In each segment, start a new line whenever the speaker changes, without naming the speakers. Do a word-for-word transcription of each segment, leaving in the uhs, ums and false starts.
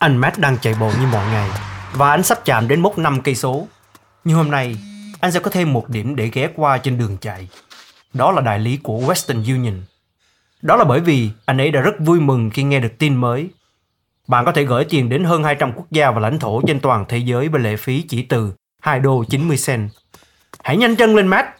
Anh Matt đang chạy bộ như mọi ngày và anh sắp chạm đến mốc năm cây số. Nhưng hôm nay, anh sẽ có thêm một điểm để ghé qua trên đường chạy. Đó là đại lý của Western Union. Đó là bởi vì anh ấy đã rất vui mừng khi nghe được tin mới. Bạn có thể gửi tiền đến hơn hai trăm quốc gia và lãnh thổ trên toàn thế giới với lệ phí chỉ từ hai đô chín mươi cent. Hãy nhanh chân lên, Matt!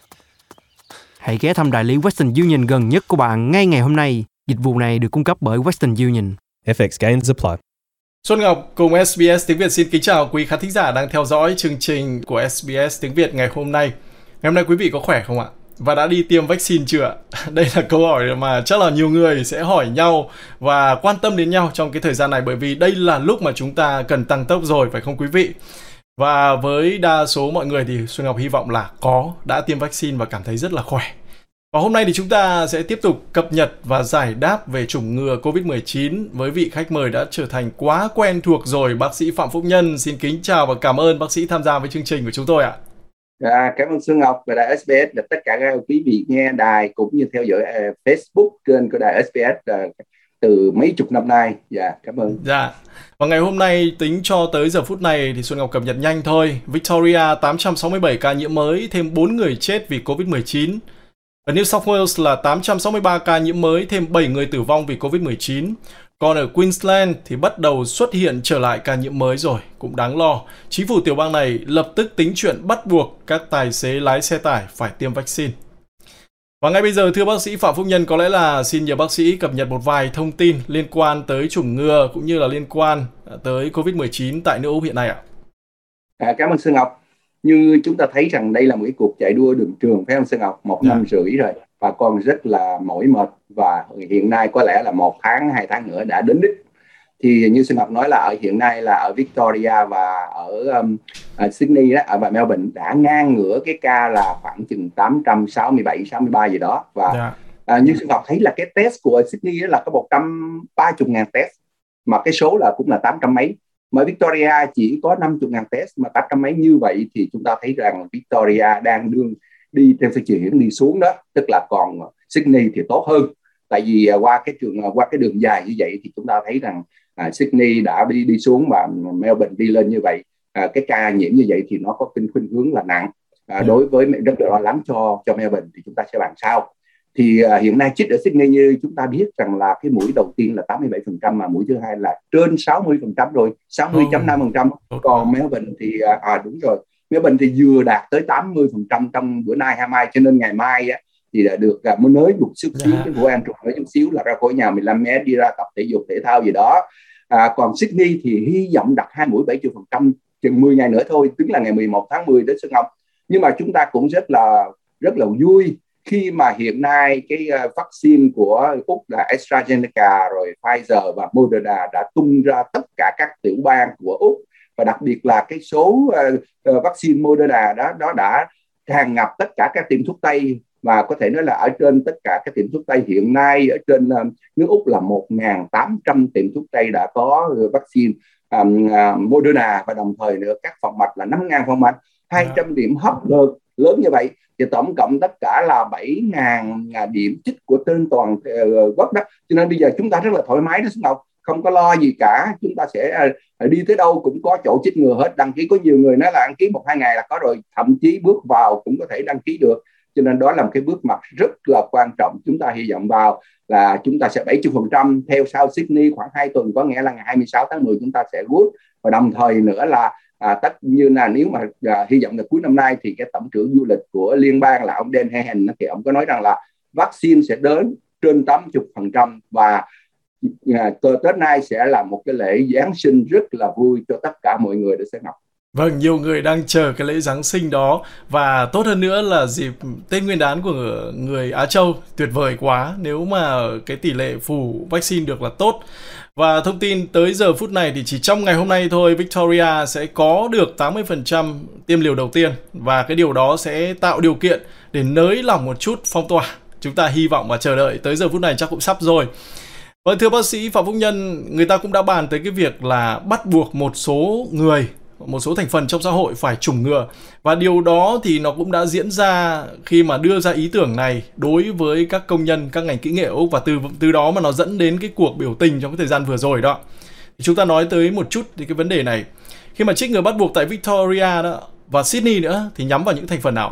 Hãy ghé thăm đại lý Western Union gần nhất của bạn ngay ngày hôm nay. Dịch vụ này được cung cấp bởi Western Union.
ép ích gains apply.
Xuân Ngọc cùng ét bê ét Tiếng Việt xin kính chào quý khán thính giả đang theo dõi chương trình của ét bê ét Tiếng Việt ngày hôm nay. Ngày hôm nay quý vị có khỏe không ạ? Và đã đi tiêm vaccine chưa ạ? Đây là câu hỏi mà chắc là nhiều người sẽ hỏi nhau và quan tâm đến nhau trong cái thời gian này, bởi vì đây là lúc mà chúng ta cần tăng tốc rồi, phải không quý vị? Và với đa số mọi người thì Xuân Ngọc hy vọng là có, đã tiêm vaccine và cảm thấy rất là khỏe. Và hôm nay thì chúng ta sẽ tiếp tục cập nhật và giải đáp về chủng ngừa covid mười chín với vị khách mời đã trở thành quá quen thuộc rồi, bác sĩ Phạm Phúc Nhân. Xin kính chào và cảm ơn bác sĩ tham gia với chương trình của chúng tôi ạ.
À, cảm ơn Xuân Ngọc và đài ét bê ét và tất cả các quý vị nghe đài cũng như theo dõi uh, Facebook trên của đài ét bê ét uh, từ mấy chục năm nay. Dạ, cảm ơn.
Dạ. Và ngày hôm nay tính cho tới giờ phút này thì Xuân Ngọc cập nhật nhanh thôi. Victoria tám trăm sáu mươi bảy ca nhiễm mới, thêm bốn người chết vì covid mười chín. Ở New South Wales là tám trăm sáu mươi ba ca nhiễm mới, thêm bảy người tử vong vì covid mười chín. Còn ở Queensland thì bắt đầu xuất hiện trở lại ca nhiễm mới rồi, cũng đáng lo. Chính phủ tiểu bang này lập tức tính chuyện bắt buộc các tài xế lái xe tải phải tiêm vaccine. Và ngay bây giờ, thưa bác sĩ Phạm Phúc Nhân, có lẽ là xin nhờ bác sĩ cập nhật một vài thông tin liên quan tới chủng ngừa cũng như là liên quan tới covid mười chín tại nước Úc hiện nay ạ.
À, cảm ơn Xuân Ngọc. Như chúng ta thấy rằng đây là một cái cuộc chạy đua đường trường, phải không Xuân Ngọc? Một yeah. năm rưỡi rồi và còn rất là mỏi mệt, và hiện nay có lẽ là một tháng, hai tháng nữa đã đến đích. Thì như Xuân Ngọc nói là ở hiện nay là ở Victoria và ở um, ở Sydney đó, ở và Melbourne đã ngang ngửa cái ca là khoảng chừng tám trăm sáu mươi bảy, sáu mươi ba gì đó. Và yeah. à, như Xuân Ngọc thấy là cái test của Sydney là có một trăm ba mươi ngàn test, mà cái số là cũng là tám trăm mấy. Mà Victoria chỉ có năm mươi ngàn test mà tám trăm mấy, như vậy thì chúng ta thấy rằng Victoria đang đương đi trên sự chuyển đi xuống đó, tức là còn Sydney thì tốt hơn. Tại vì qua cái trường qua cái đường dài như vậy thì chúng ta thấy rằng à, Sydney đã đi đi xuống và Melbourne đi lên như vậy. À, cái ca nhiễm như vậy thì nó có khuynh khuynh hướng là nặng. À, đối với rất là lo lắng cho cho Melbourne, thì chúng ta sẽ bàn sau. Thì uh, hiện nay chích ở Sydney như chúng ta biết rằng là cái mũi đầu tiên là tám mươi bảy phần trăm, mà mũi thứ hai là trên sáu mươi phần trăm rồi, sáu mươi phẩy năm phần trăm. Còn Melbourne thì uh, à đúng rồi, Melbourne thì vừa đạt tới tám mươi phần trăm trong bữa nay hai mai, cho nên ngày mai á, thì đã được uh, mới nới một chút xíu, cái vụ an toàn nói chút xíu là ra khỏi nhà mười lăm mét, đi ra tập thể dục thể thao gì đó. À, còn Sydney thì hy vọng đặt hai mũi bảy mươi phần trăm chừng mười ngày nữa thôi, tức là ngày mười một tháng mười đến Xuân Ngọc. Nhưng mà chúng ta cũng rất là rất là vui khi mà hiện nay cái uh, vaccine của Úc là AstraZeneca, rồi Pfizer và Moderna đã tung ra tất cả các tiểu bang của Úc, và đặc biệt là cái số uh, uh, vaccine Moderna đó đó đã tràn ngập tất cả các tiệm thuốc Tây, và có thể nói là ở trên tất cả các tiệm thuốc Tây hiện nay ở trên uh, nước Úc là một nghìn tám trăm tiệm thuốc Tây đã có uh, vaccine um, uh, Moderna, và đồng thời nữa các phòng mạch là năm nghìn phòng mạch, hai trăm điểm hub lớn, lớn như vậy. Thì tổng cộng tất cả là bảy nghìn điểm chích của trên toàn uh, quốc đó. Cho nên bây giờ chúng ta rất là thoải mái đó Xuân Ngọc, không có lo gì cả. Chúng ta sẽ uh, đi tới đâu cũng có chỗ chích ngừa hết. Đăng ký, có nhiều người nói là đăng ký một hai ngày là có rồi, thậm chí bước vào cũng có thể đăng ký được. Cho nên đó là một cái bước ngoặt rất là quan trọng. Chúng ta hy vọng vào là chúng ta sẽ bảy mươi phần trăm, theo sau Sydney khoảng hai tuần, có nghĩa là ngày hai mươi sáu tháng mười chúng ta sẽ good. Và đồng thời nữa là À, tất như là nếu mà à, hy vọng là cuối năm nay thì cái tổng trưởng du lịch của liên bang là ông Dan Hehan thì ông có nói rằng là vaccine sẽ đến trên tám mươi phần trăm, và à, Tết nay sẽ là một cái lễ Giáng sinh rất là vui cho tất cả mọi người để sẽ Ngọc.
Vâng, nhiều người đang chờ cái lễ Giáng sinh đó, và tốt hơn nữa là dịp Tết Nguyên đán của người Á Châu. Tuyệt vời quá nếu mà cái tỷ lệ phủ vaccine được là tốt. Và thông tin tới giờ phút này thì chỉ trong ngày hôm nay thôi, Victoria sẽ có được tám mươi phần trăm tiêm liều đầu tiên, và cái điều đó sẽ tạo điều kiện để nới lỏng một chút phong tỏa. Chúng ta hy vọng và chờ đợi tới giờ phút này chắc cũng sắp rồi. Vâng, thưa bác sĩ Phạm Phúc Nhân, người ta cũng đã bàn tới cái việc là bắt buộc một số người, một số thành phần trong xã hội phải chủng ngừa. Và điều đó thì nó cũng đã diễn ra khi mà đưa ra ý tưởng này đối với các công nhân, các ngành kỹ nghệ Úc, và từ từ đó mà nó dẫn đến cái cuộc biểu tình trong cái thời gian vừa rồi đó. Chúng ta nói tới một chút thì cái vấn đề này. Khi mà chích ngừa bắt buộc tại Victoria đó và Sydney nữa thì nhắm vào những thành phần nào?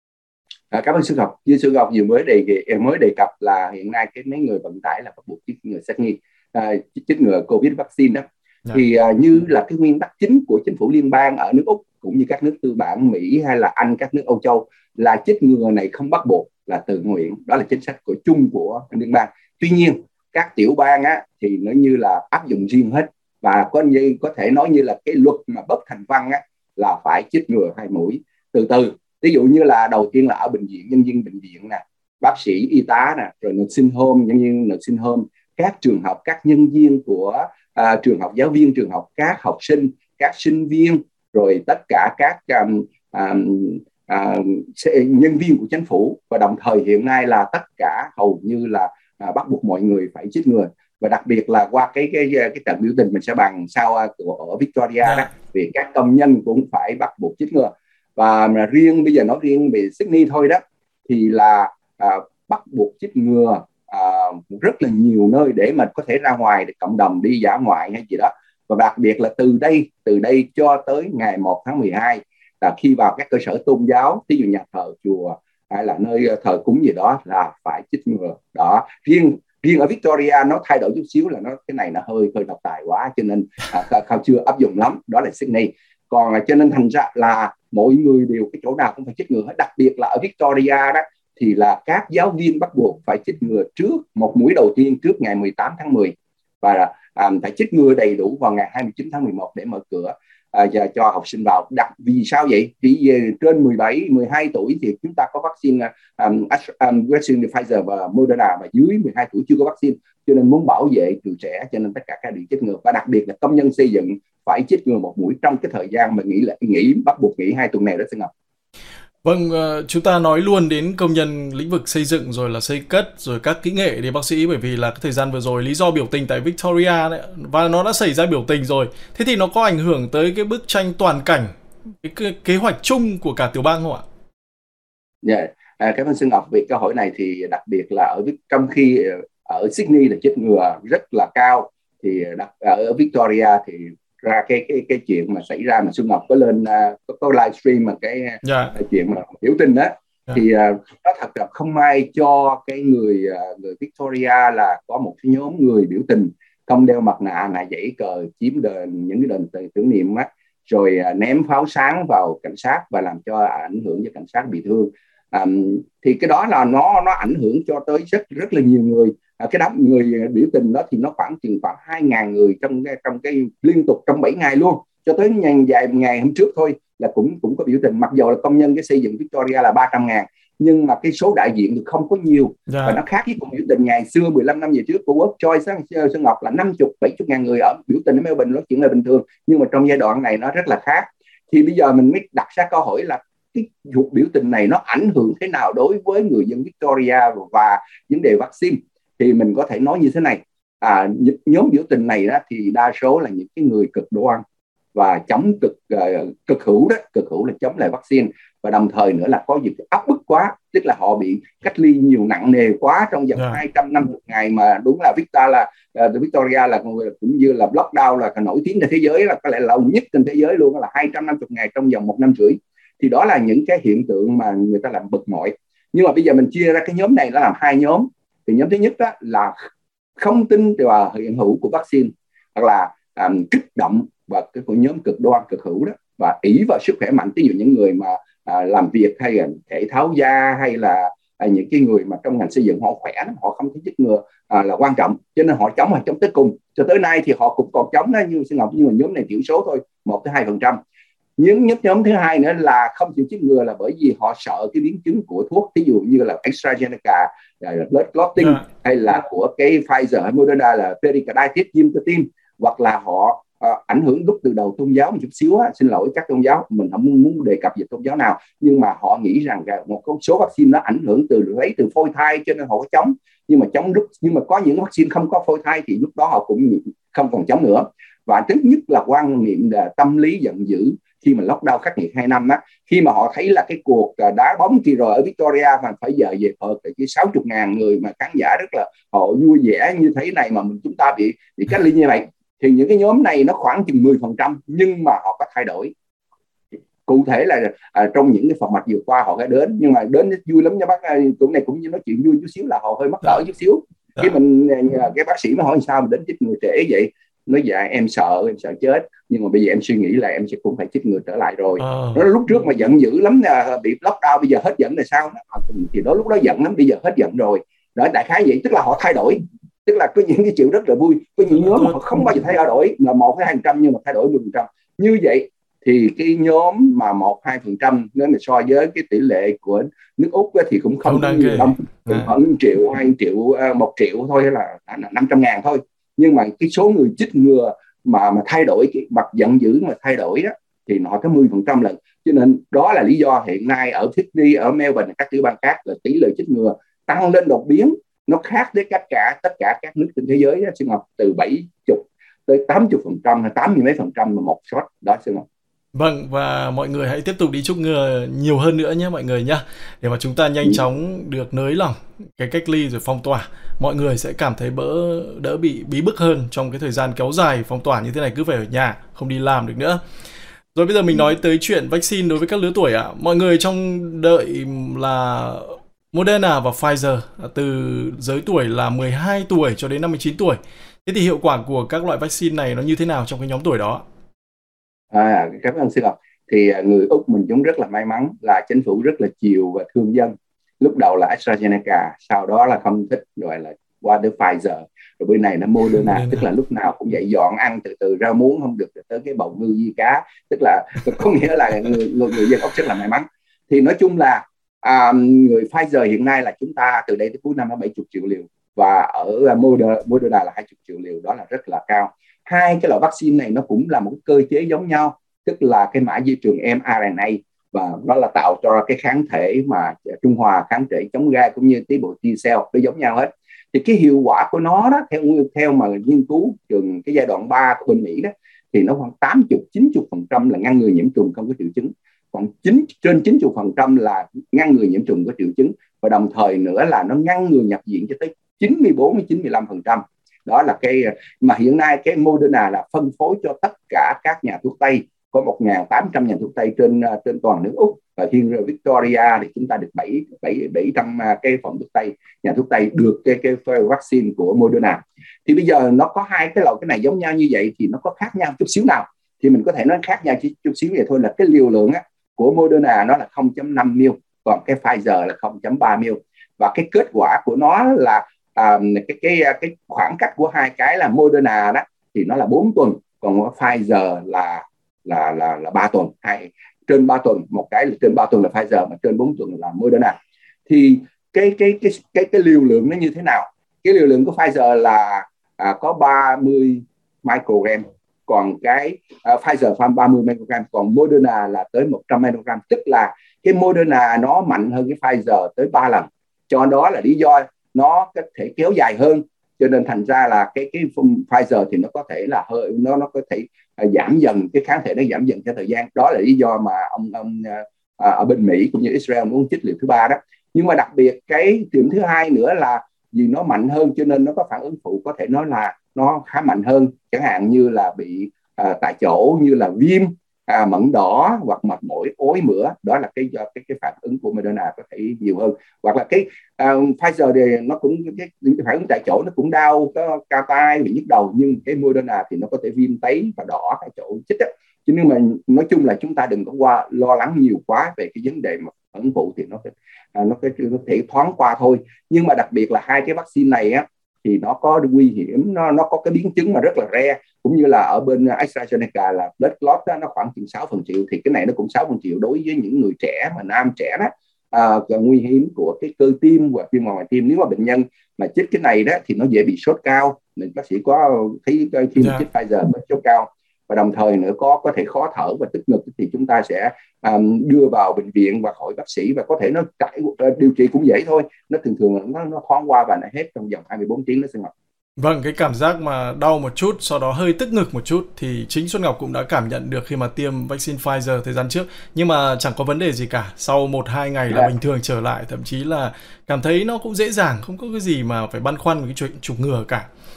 À, cảm ơn Xuân Ngọc. Như Xuân Ngọc vừa mới đề mới đề cập là hiện nay cái mấy người vận tải là bắt buộc chích ngừa xét nghiệm, à, chích ngừa Covid vaccine đó. Yeah. Thì à, như là cái nguyên tắc chính của chính phủ liên bang ở nước Úc cũng như các nước tư bản Mỹ hay là Anh, các nước Âu Châu là chích ngừa này không bắt buộc, là tự nguyện. Đó là chính sách của chung của liên bang. Tuy nhiên các tiểu bang á, thì nó như là áp dụng riêng hết, và có như có thể nói như là cái luật mà bất thành văn á, là phải chích ngừa hai mũi từ từ. Ví dụ như là đầu tiên là ở bệnh viện, nhân viên bệnh viện nè, bác sĩ y tá nè, rồi nursing home, nhân viên nursing home, các trường học, các nhân viên của à, trường học, giáo viên trường học, các học sinh, các sinh viên, rồi tất cả các um, um, uh, nhân viên của chính phủ, và đồng thời hiện nay là tất cả hầu như là à, bắt buộc mọi người phải chích ngừa. Và đặc biệt là qua cái cái cái trận biểu tình mình sẽ bàn sau ở Victoria đó, vì các công nhân cũng phải bắt buộc chích ngừa. Và riêng bây giờ nói riêng về Sydney thôi đó thì là à, bắt buộc chích ngừa à, rất là nhiều nơi để mà có thể ra ngoài để cộng đồng, đi dã ngoại hay gì đó. Và đặc biệt là từ đây từ đây cho tới ngày một tháng mười hai là khi vào các cơ sở tôn giáo, ví dụ nhà thờ, chùa hay là nơi thờ cúng gì đó là phải chích ngừa đó. Riêng riêng ở Victoria nó thay đổi chút xíu, là nó cái này nó hơi hơi độc tài quá cho nên à, không chưa áp dụng lắm, đó là Sydney. Còn cho nên thành ra là mỗi người đều cái chỗ nào cũng phải chích ngừa hết. Đặc biệt là ở Victoria đó thì là các giáo viên bắt buộc phải chích ngừa trước một mũi đầu tiên trước ngày mười tám tháng mười, và à, phải chích ngừa đầy đủ vào ngày hai mươi chín tháng mười một để mở cửa à, cho học sinh vào. Đặc vì sao vậy? Vì trên mười bảy, mười hai tuổi thì chúng ta có vaccine um, um, vaccine Pfizer và Moderna, và dưới mười hai tuổi chưa có vaccine, cho nên muốn bảo vệ từ trẻ cho nên tất cả các đều chích ngừa. Và đặc biệt là công nhân xây dựng phải chích ngừa một mũi trong cái thời gian mà nghỉ lễ, nghỉ bắt buộc nghỉ hai tuần này đó Xuân Ngọc.
Vâng, chúng ta nói luôn đến công nhân lĩnh vực xây dựng rồi là xây cất rồi các kỹ nghệ để bác sĩ, bởi vì là cái thời gian vừa rồi lý do biểu tình tại Victoria đấy, và nó đã xảy ra biểu tình rồi. Thế thì nó có ảnh hưởng tới cái bức tranh toàn cảnh, cái kế, kế hoạch chung của cả tiểu bang không ạ?
Dạ, yeah. à, cảm ơn Xuân Ngọc. Về câu hỏi này thì đặc biệt là ở trong khi ở Sydney là chích ngừa rất là cao, thì đặc, ở Victoria thì ra cái cái cái chuyện mà xảy ra mà Xuân Ngọc có lên uh, có, có livestream mà cái yeah. chuyện mà biểu tình đó, yeah. thì uh, nó thật là không may cho cái người uh, người Victoria là có một cái nhóm người biểu tình không đeo mặt nạ, là giãy cờ, chiếm đền, những cái đền tưởng niệm á, rồi uh, ném pháo sáng vào cảnh sát và làm cho ảnh hưởng cho cảnh sát bị thương. Um, thì cái đó là nó nó ảnh hưởng cho tới rất rất là nhiều người. À, cái đám người biểu tình đó thì nó khoảng chừng khoảng hai ngàn người trong trong cái liên tục trong bảy ngày luôn, cho tới ngày vài ngày hôm trước thôi là cũng cũng có biểu tình. Mặc dù là công nhân cái xây dựng Victoria là ba trăm ngàn, nhưng mà cái số đại diện thì không có nhiều. Yeah. Và nó khác với cuộc biểu tình ngày xưa mười lăm năm về trước của Quốc Choi Xuân Ngọc là năm mươi, bảy mươi ngàn người ở biểu tình ở Melbourne, nó chuyện là bình thường. Nhưng mà trong giai đoạn này nó rất là khác. Thì bây giờ mình mới đặt ra câu hỏi là cái cuộc biểu tình này nó ảnh hưởng thế nào đối với người dân Victoria và vấn đề vaccine. Thì mình có thể nói như thế này, à, nhóm biểu tình này đó thì đa số là những cái người cực đoan và chống cực uh, cực hữu đó, cực hữu là chống lại vaccine, và đồng thời nữa là có việc áp bức quá, tức là họ bị cách ly nhiều nặng nề quá trong vòng yeah. hai trăm năm mươi ngày, mà đúng là Victoria là uh, Victoria là cũng như là lockdown là nổi tiếng trên thế giới, là có lẽ lâu nhất trên thế giới luôn, là hai trăm năm mươi ngày trong vòng một năm rưỡi. Thì đó là những cái hiện tượng mà người ta làm bực bội. Nhưng mà bây giờ mình chia ra cái nhóm này nó làm hai nhóm. Thì nhóm thứ nhất đó là không tin vào hiện hữu của vaccine, hoặc là um, kích động và cái của nhóm cực đoan cực hữu đó, và ỷ vào sức khỏe mạnh. Ví dụ những người mà à, làm việc hay là thể thao gia, hay là à, những cái người mà trong ngành xây dựng họ khỏe lắm, họ không thấy chích ngừa à, là quan trọng, cho nên họ chống, họ chống tới cùng. Cho tới nay thì họ cũng còn chống đó như Xuân Ngọc, nhưng mà nhóm này thiểu số thôi, một tới hai phần trăm. Nhưng nhóm nhóm thứ hai nữa là không chịu chích ngừa là bởi vì họ sợ cái biến chứng của thuốc, ví dụ như là AstraZeneca, blood clotting, yeah. hay là của cái Pfizer hay Moderna là pericarditis, viêm cơ tim, hoặc là họ uh, ảnh hưởng đúc từ đầu tôn giáo một chút xíu á. Xin lỗi các tôn giáo, mình không muốn, muốn đề cập về tôn giáo nào, nhưng mà họ nghĩ rằng một số vaccine nó ảnh hưởng từ lấy từ phôi thai, cho nên họ có chống. Nhưng mà chống lúc nhưng mà có những vaccine không có phôi thai thì lúc đó họ cũng không còn chống nữa. Và thứ nhất là quan niệm là tâm lý giận dữ khi mà lockdown khắc nghiệt hai năm á, khi mà họ thấy là cái cuộc đá bóng kia rồi ở Victoria mà phải giờ về ở cái sáu mươi ngàn người mà khán giả rất là họ vui vẻ như thế này mà mình chúng ta bị bị cách ly như vậy, thì những cái nhóm này nó khoảng chừng mười phần trăm, nhưng mà họ có thay đổi. Cụ thể là à, trong những cái format vừa qua họ đã đến, nhưng mà đến vui lắm nha bác. Cũng này cũng như nói chuyện vui chút xíu là họ hơi mắc cỡ chút xíu. Dạ. Cái mình cái bác sĩ mới hỏi sao mình đến chích ngừa trễ vậy, nói dạ em sợ em sợ chết, nhưng mà bây giờ em suy nghĩ là em sẽ cũng phải chích ngừa trở lại rồi. Ờ. Nó lúc trước mà giận dữ lắm, bị lockdown, bây giờ hết giận là sao? Thì đó lúc đó giận lắm, bây giờ hết giận rồi. Đó, đại khái vậy, tức là họ thay đổi. Tức là có những cái chuyện rất là vui, có những nhóm mà họ không bao giờ thay đổi, là một hay hai phần trăm nhưng mà thay đổi mười phần trăm. Như vậy thì cái nhóm mà một hai phần trăm nếu mà so với cái tỷ lệ của nước Úc thì cũng không, không nhiều lắm, à. khoảng triệu hai triệu một triệu thôi, hay là năm trăm ngàn thôi. Nhưng mà cái số người chích ngừa mà mà thay đổi cái mặt giận dữ mà thay đổi đó thì nó có mười phần trăm lần. Cho nên đó là lý do hiện nay ở Sydney, ở Melbourne, các tiểu bang khác là tỷ lệ chích ngừa tăng lên đột biến. Nó khác với tất cả tất cả các nước trên thế giới đó, Xuân Ngọc, từ bảy mươi tới tám mươi phần trăm hay tám mươi mấy phần trăm mà một shot đó, Xuân Ngọc.
Vâng, và mọi người hãy tiếp tục đi chúc ngừa nhiều hơn nữa nhé mọi người nhé, để mà chúng ta nhanh chóng được nới lỏng cái cách ly rồi phong tỏa. Mọi người sẽ cảm thấy bỡ đỡ bị bí bức hơn trong cái thời gian kéo dài phong tỏa như thế này, cứ phải ở nhà, không đi làm được nữa. Rồi bây giờ mình nói tới chuyện vaccine đối với các lứa tuổi ạ. À. Mọi người trong đợi là Moderna và Pfizer từ giới tuổi là mười hai tuổi cho đến năm mươi chín tuổi. Thế thì hiệu quả của các loại vaccine này nó như thế nào trong cái nhóm tuổi đó?
À, cảm ơn sư Ngọc. Thì người Úc mình cũng rất là may mắn là chính phủ rất là chiều và thương dân. Lúc đầu là AstraZeneca, sau đó là không thích rồi là qua tới Pfizer, rồi bên này là Moderna, tức là lúc nào cũng dậy dọn ăn từ từ rau muống không được tới cái bầu ngư di cá, tức là có nghĩa là người, người, người dân Úc rất là may mắn. Thì nói chung là à, người Pfizer hiện nay là chúng ta từ đây tới cuối năm là bảy mươi triệu liều, và ở Moderna là hai mươi triệu liều, đó là rất là cao. Hai cái loại vaccine này nó cũng là một cái cơ chế giống nhau, tức là cái mã di truyền mRNA, và nó là tạo cho cái kháng thể mà trung hòa, kháng thể chống gai cũng như tế bào T cell, nó giống nhau hết. Thì cái hiệu quả của nó đó, theo theo mà nghiên cứu trường cái giai đoạn ba của bên Mỹ đó, thì nó khoảng tám mươi đến chín mươi phần trăm là ngăn ngừa nhiễm trùng không có triệu chứng, còn chín trên chín mươi phần trăm là ngăn ngừa nhiễm trùng có triệu chứng, và đồng thời nữa là nó ngăn ngừa nhập viện cho tới chín mươi bốn đến chín mươi lăm phần trăm. Đó là cái mà hiện nay cái Moderna là phân phối cho tất cả các nhà thuốc Tây, có một nghìn tám trăm nhà thuốc Tây trên trên toàn nước Úc, và riêng Victoria thì chúng ta được bảy bảy trăm cái phòng thuốc Tây, nhà thuốc Tây được cái cái vaccine của Moderna. Thì bây giờ nó có hai cái loại cái này giống nhau như vậy thì nó có khác nhau chút xíu nào, thì mình có thể nói khác nhau chút xíu vậy thôi, là cái liều lượng á, của Moderna nó là không phẩy năm mi li lít, còn cái Pfizer là không phẩy ba mi li lít, và cái kết quả của nó là À, cái, cái cái khoảng cách của hai cái là Moderna đó thì nó là bốn tuần, còn Pfizer là là là là ba tuần, hay trên ba tuần, một cái là trên ba tuần là Pfizer, mà trên bốn tuần là Moderna. Thì cái cái cái cái cái liều lượng nó như thế nào? Cái liều lượng của Pfizer là à, có ba mươi microgram, còn cái à, Pfizer pha ba mươi microgram, còn Moderna là tới một trăm microgram, tức là cái Moderna nó mạnh hơn cái Pfizer tới ba lần. Cho đó là lý do nó có thể kéo dài hơn, cho nên thành ra là cái cái Pfizer thì nó có thể là hơi nó nó có thể uh, giảm dần, cái kháng thể nó giảm dần theo thời gian. Đó là lý do mà ông ông uh, ở bên Mỹ cũng như Israel muốn chích liều thứ ba đó. Nhưng mà đặc biệt cái điểm thứ hai nữa là vì nó mạnh hơn cho nên nó có phản ứng phụ, có thể nói là nó khá mạnh hơn, chẳng hạn như là bị uh, tại chỗ, như là viêm, À, mẩn đỏ hoặc mệt mỏi, ói mửa. Đó là cái cái cái phản ứng của Moderna có thể nhiều hơn. Hoặc là cái uh, Pfizer thì nó cũng cái, cái phản ứng tại chỗ nó cũng đau, có cao tai, bị nhức đầu, nhưng cái Moderna thì nó có thể viêm tấy và đỏ tại chỗ chích á. Cho nên mà nói chung là chúng ta đừng có qua lo lắng nhiều quá về cái vấn đề mà phản ứng phụ, thì nó uh, nó có thể thoáng qua thôi. Nhưng mà đặc biệt là hai cái vaccine này á thì nó có nguy hiểm, nó nó có cái biến chứng mà rất là rare, cũng như là ở bên AstraZeneca là blood clot đó, nó khoảng chừng sáu phần triệu, thì cái này nó cũng sáu phần triệu đối với những người trẻ mà nam trẻ đó. À, nguy hiểm của cái cơ tim hoặc viêm ngoài tim, nếu mà bệnh nhân mà chích cái này đó thì nó dễ bị sốt cao, nên bác sĩ có thấy khi mà chích Pfizer có sốt cao, và đồng thời nữa có có thể khó thở và tức ngực, thì chúng ta sẽ um, đưa vào bệnh viện và hỏi bác sĩ, và có thể nó trải điều trị cũng vậy thôi, nó thường thường nó nó thoáng qua và nó hết trong vòng hai mươi bốn tiếng nó sẽ ngập.
Vâng, cái cảm giác mà đau một chút, sau đó hơi tức ngực một chút thì chính Xuân Ngọc cũng đã cảm nhận được khi mà tiêm vaccine Pfizer thời gian trước. Nhưng mà chẳng có vấn đề gì cả, sau một hai ngày là yeah. bình thường trở lại, thậm chí là cảm thấy nó cũng dễ dàng, không có cái gì mà phải băn khoăn với cái chuyện chủng ngừa cả.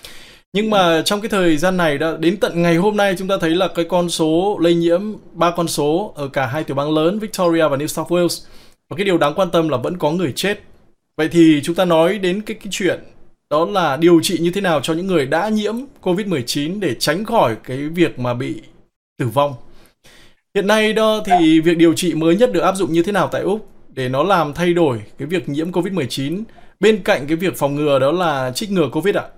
Nhưng mà trong cái thời gian này đó, đến tận ngày hôm nay chúng ta thấy là cái con số lây nhiễm, ba con số ở cả hai tiểu bang lớn Victoria và New South Wales. Và cái điều đáng quan tâm là vẫn có người chết. Vậy thì chúng ta nói đến cái, cái chuyện đó là điều trị như thế nào cho những người đã nhiễm covid mười chín để tránh khỏi cái việc mà bị tử vong. Hiện nay đó thì việc điều trị mới nhất được áp dụng như thế nào tại Úc để nó làm thay đổi cái việc nhiễm covid mười chín bên cạnh cái việc phòng ngừa đó là trích ngừa Covid ạ?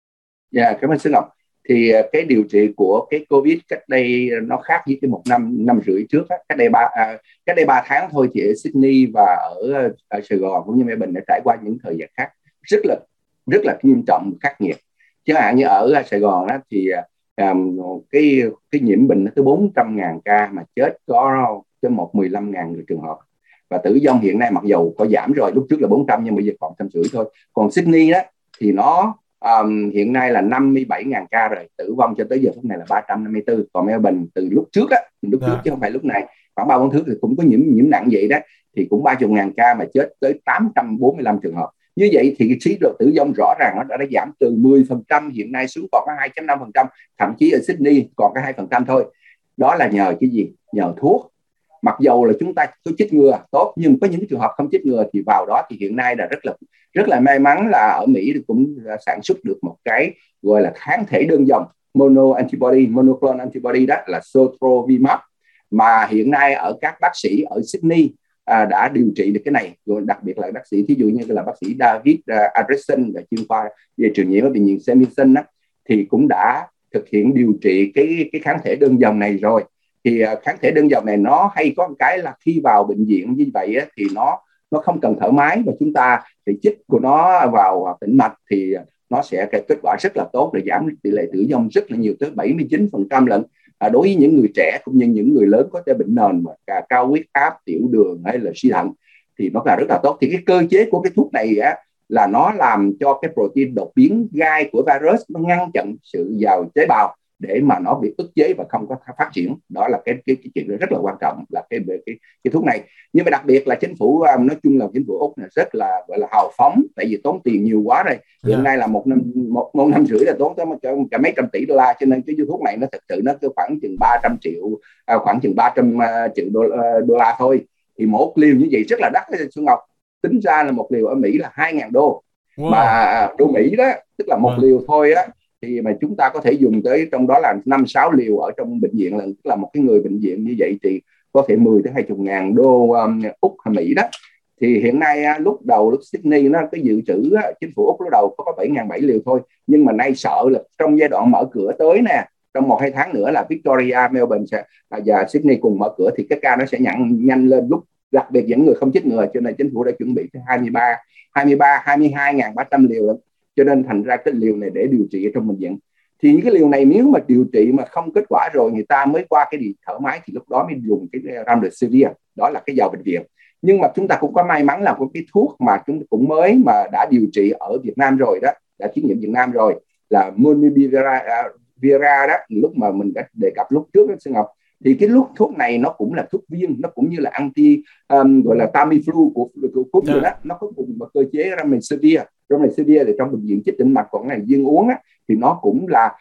Dạ, yeah, cảm ơn Sư Ngọc. Thì cái điều trị của cái Covid cách đây nó khác với cái một năm năm rưỡi trước á. cách đây ba à, cách đây ba tháng thôi thì ở Sydney và ở, ở Sài Gòn cũng như Melbourne đã trải qua những thời gian khác rất là rất là nghiêm trọng, khắc nghiệt. Chẳng hạn như ở Sài Gòn đó thì um, cái cái nhiễm bệnh nó tới bốn trăm ngàn ca mà chết có tới một mười lăm ngàn người trường hợp, và tử vong hiện nay mặc dầu có giảm rồi, lúc trước là bốn trăm nhưng bây giờ còn trăm rưỡi thôi. Còn Sydney đó thì nó Um, hiện nay là năm mươi bảy ngàn ca rồi, tử vong cho tới giờ phút này là ba trăm năm mươi tư. Còn Melbourne từ lúc trước á, lúc trước chứ không phải lúc này, khoảng ba bốn thứ thì cũng có nhiễm nhiễm nặng vậy đó, thì cũng ba mươi ngàn ca mà chết tới tám trăm bốn mươi lăm trường hợp. Như vậy thì cái số tử vong rõ ràng nó đã, đã giảm từ mười phần trăm hiện nay xuống còn có hai phẩy năm phần trăm, thậm chí ở Sydney còn có hai phần trăm thôi. Đó là nhờ cái gì? Nhờ thuốc. Mặc dầu là chúng ta có chích ngừa tốt, nhưng có những trường hợp không chích ngừa thì vào đó thì hiện nay là rất là rất là may mắn là ở Mỹ cũng sản xuất được một cái gọi là kháng thể đơn dòng mono antibody, monoclonal antibody, đó là Sotrovimab, mà hiện nay ở các bác sĩ ở Sydney à, đã điều trị được cái này, đặc biệt là bác sĩ thí dụ như là bác sĩ David uh, Anderson, chuyên khoa về truyền nhiễm ở bệnh viện Samson đó, thì cũng đã thực hiện điều trị cái cái kháng thể đơn dòng này rồi. Thì uh, kháng thể đơn dòng này nó hay có một cái là khi vào bệnh viện như vậy á, thì nó nó không cần thở máy, và chúng ta thì chích của nó vào tĩnh mạch thì nó sẽ cái kết quả rất là tốt để giảm tỷ lệ tử vong rất là nhiều, tới bảy mươi chín phần trăm lận. À, đối với những người trẻ cũng như những người lớn có cái bệnh nền mà cả cao huyết áp, tiểu đường hay là suy thận thì nó là rất là tốt. Thì cái cơ chế của cái thuốc này á, là nó làm cho cái protein đột biến gai của virus nó ngăn chặn sự vào tế bào để mà nó bị ức chế và không có phát triển. Đó là cái cái, cái chuyện rất là quan trọng là cái cái cái thuốc này. Nhưng mà đặc biệt là chính phủ nói chung là chính phủ Úc là rất là gọi là hào phóng, tại vì tốn tiền nhiều quá rồi. Hiện yeah. nay là một năm một, một năm rưỡi là tốn tới cả mấy trăm tỷ đô la, cho nên cái thuốc này nó thật sự nó cứ khoảng chừng ba trăm triệu, khoảng chừng ba trăm triệu đô, đô la thôi. Thì một liều như vậy rất là đắt. Xuân Ngọc, tính ra là một liều ở Mỹ là hai ngàn đô, wow. mà đô Mỹ đó, tức là một wow. liều thôi á, thì mà chúng ta có thể dùng tới trong đó là năm sáu liều ở trong bệnh viện, là tức là một cái người bệnh viện như vậy thì có thể mười tới hai mươi ngàn đô um, Úc hay Mỹ đó. Thì hiện nay lúc đầu lúc Sydney nó cái dự trữ chính phủ Úc lúc đầu có bảy ngàn bảy liều thôi, nhưng mà nay sợ là trong giai đoạn mở cửa tới nè, trong một hai tháng nữa là Victoria, Melbourne sẽ, và Sydney cùng mở cửa thì cái ca nó sẽ nhận nhanh lên, lúc đặc biệt những người không chích ngừa, cho nên chính phủ đã chuẩn bị tới hai mươi ba, hai mươi ba, hai mươi hai ngàn ba trăm liều. Cho nên thành ra cái liều này để điều trị ở trong bệnh viện. Thì những cái liều này nếu mà điều trị mà không kết quả rồi, người ta mới qua cái điều thở máy, thì lúc đó mới dùng cái Remdesivir, đó là cái vào bệnh viện. Nhưng mà chúng ta cũng có may mắn là có cái thuốc mà chúng cũng mới mà đã điều trị ở Việt Nam rồi đó, đã thí nghiệm Việt Nam rồi, là Molnupiravir đó, lúc mà mình đã đề cập lúc trước đó, Sư Ngọc. Thì cái lúc thuốc này nó cũng là thuốc viên, nó cũng như là anti um, gọi là Tamiflu của cúm rồi đó, nó có cùng một cơ chế Remdesivir. Remdesivir thì trong bệnh viện chích tĩnh mạch, còn này viên uống á, thì nó cũng là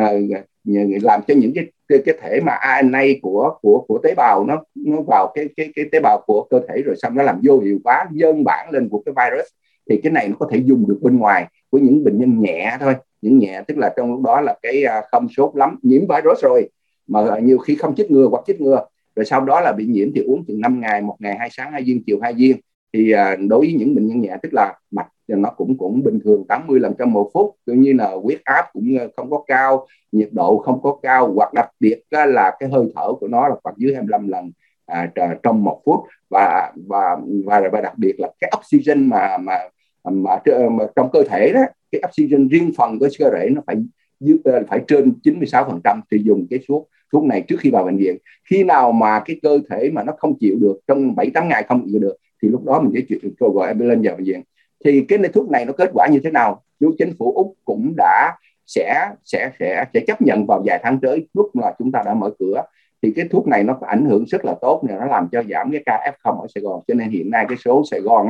uh, làm cho những cái cái, cái thể mà a en a của của của tế bào nó nó vào cái cái cái tế bào của cơ thể, rồi xong nó làm vô hiệu hóa nhân bản lên của cái virus. Thì cái này nó có thể dùng được bên ngoài của những bệnh nhân nhẹ thôi, những nhẹ tức là trong lúc đó là cái uh, không sốt lắm, nhiễm virus rồi mà nhiều khi không chích ngừa hoặc chích ngừa rồi sau đó là bị nhiễm thì uống chừng năm ngày, một ngày hai sáng hai viên, chiều hai viên. Thì uh, đối với những bệnh nhân nhẹ tức là mạch nó cũng cũng bình thường, tám mươi lần trong một phút, tự như là huyết áp cũng không có cao, nhiệt độ không có cao, hoặc đặc biệt là cái hơi thở của nó là khoảng dưới hai mươi lăm lần à, trong một phút. Và và và và đặc biệt là cái oxygen mà mà, mà, mà trong cơ thể đó, cái oxygen riêng phần của cơ thể nó phải phải trên chín mươi sáu phần trăm thì dùng cái thuốc thuốc này trước khi vào bệnh viện. Khi nào mà cái cơ thể mà nó không chịu được, trong bảy tám ngày không chịu được, thì lúc đó mình sẽ chuyển kêu gọi em lên vào bệnh viện. Thì cái thuốc này nó kết quả như thế nào? Nếu chính phủ Úc cũng đã sẽ sẽ sẽ sẽ chấp nhận vào vài tháng tới, lúc mà chúng ta đã mở cửa, thì cái thuốc này nó có ảnh hưởng rất là tốt này, nó làm cho giảm cái ca ép không ở Sài Gòn. Cho nên hiện nay cái số Sài Gòn á,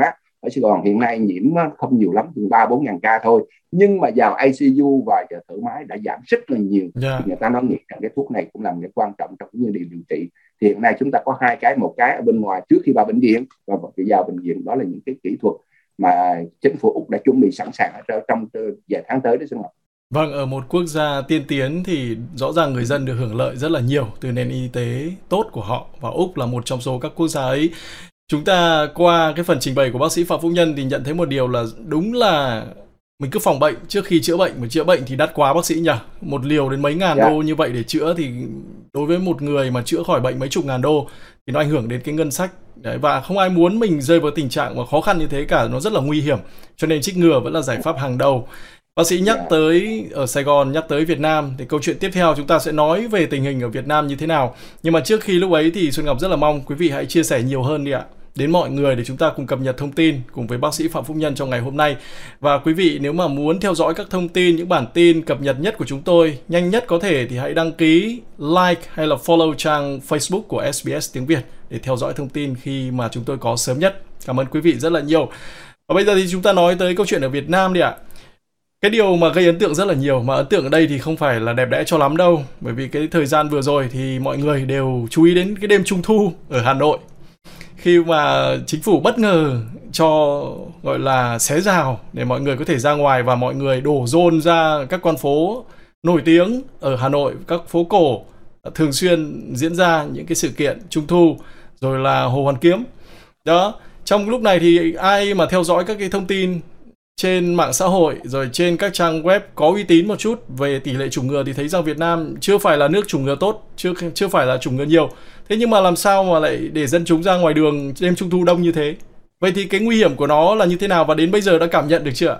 ở Sài Gòn hiện nay nhiễm không nhiều lắm, chừng ba bốn ngàn ca thôi, nhưng mà vào i xê u và giờ thở máy đã giảm rất là nhiều.
Yeah.
Thì người ta nói nghĩ rằng cái thuốc này cũng là một cái quan trọng trong những điều điều trị. Thì hiện nay chúng ta có hai cái, một cái ở bên ngoài trước khi vào bệnh viện và một cái vào bệnh viện, đó là những cái kỹ thuật mà chính phủ Úc đã chuẩn bị sẵn sàng ở trong vài tháng tới đó.
Vâng, ở một quốc gia tiên tiến thì rõ ràng người dân được hưởng lợi rất là nhiều từ nền y tế tốt của họ, và Úc là một trong số các quốc gia ấy. Chúng ta qua cái phần trình bày của bác sĩ Phạm Phúc Nhân thì nhận thấy một điều là đúng là mình cứ phòng bệnh trước khi chữa bệnh, mà chữa bệnh thì đắt quá bác sĩ nhỉ? Một liều đến mấy ngàn yeah. đô như vậy để chữa thì đối với một người mà chữa khỏi bệnh mấy chục ngàn đô thì nó ảnh hưởng đến cái ngân sách. Đấy, và không ai muốn mình rơi vào tình trạng mà khó khăn như thế cả, nó rất là nguy hiểm. Cho nên trích ngừa vẫn là giải pháp hàng đầu. Bác sĩ nhắc tới ở Sài Gòn, nhắc tới Việt Nam thì câu chuyện tiếp theo chúng ta sẽ nói về tình hình ở Việt Nam như thế nào. Nhưng mà trước khi lúc ấy thì Xuân Ngọc rất là mong quý vị hãy chia sẻ nhiều hơn đi ạ, đến mọi người để chúng ta cùng cập nhật thông tin cùng với bác sĩ Phạm Phúc Nhân trong ngày hôm nay. Và quý vị nếu mà muốn theo dõi các thông tin, những bản tin cập nhật nhất của chúng tôi nhanh nhất có thể thì hãy đăng ký like hay là follow trang Facebook của ét bê ét tiếng Việt để theo dõi thông tin khi mà chúng tôi có sớm nhất. Cảm ơn quý vị rất là nhiều. Và bây giờ thì chúng ta nói tới câu chuyện ở Việt Nam đi ạ. Cái điều mà gây ấn tượng rất là nhiều, mà ấn tượng ở đây thì không phải là đẹp đẽ cho lắm đâu. Bởi vì cái thời gian vừa rồi thì mọi người đều chú ý đến cái đêm Trung Thu ở Hà Nội. Khi mà chính phủ bất ngờ cho gọi là xé rào để mọi người có thể ra ngoài, và mọi người đổ dồn ra các con phố nổi tiếng ở Hà Nội, các phố cổ thường xuyên diễn ra những cái sự kiện Trung Thu, rồi là Hồ Hoàn Kiếm. Đó, trong lúc này thì ai mà theo dõi các cái thông tin trên mạng xã hội rồi trên các trang web có uy tín một chút về tỷ lệ chủng ngừa thì thấy rằng Việt Nam chưa phải là nước chủng ngừa tốt, chưa chưa phải là chủng ngừa nhiều. Thế nhưng mà làm sao mà lại để dân chúng ra ngoài đường đêm Trung Thu đông như thế? Vậy thì cái nguy hiểm của nó là như thế nào và đến bây giờ đã cảm nhận được chưa ạ?